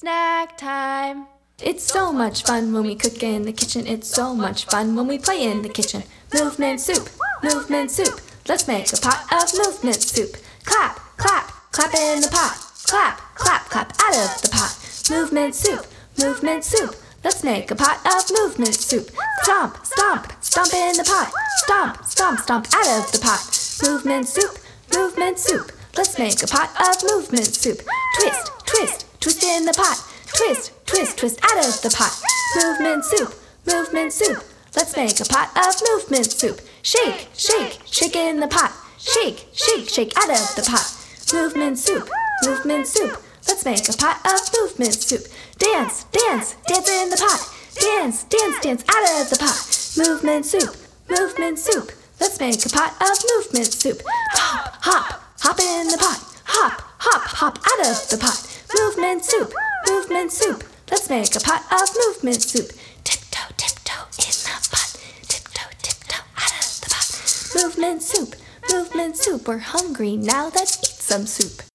Snack time. It's so much fun when we cook in the kitchen. It's so much fun when we play in the kitchen. Movement soup, movement soup. Let's make a pot of movement soup. Clap, clap, clap in the pot. Clap, clap, clap out of the pot. Movement soup, movement soup. Let's make a pot of movement soup. Stomp, stomp, stomp in the pot. Stomp, stomp, stomp out of the pot. Movement soup, movement soup. Let's make a pot of movement soup. Twist, twist, twist in the pot. Twist, twist, twist out of the pot. Movement soup, movement soup. Let's make a pot of movement soup. Shake, shake, shake in the pot. Shake, shake, shake out of the pot. Movement soup, movement soup. Let's make a pot of movement soup. Dance, dance, dance in the pot. Dance, dance, dance out of the pot. Movement soup, movement soup. Let's make a pot of movement soup. Hop, hop, hop in the pot. Hop, hop, hop out of the pot. Movement soup, movement soup. Let's make a pot of movement soup. Tiptoe, tiptoe in the pot. Tiptoe, tiptoe out of the pot. Movement soup, movement soup. We're hungry now, let's eat some soup.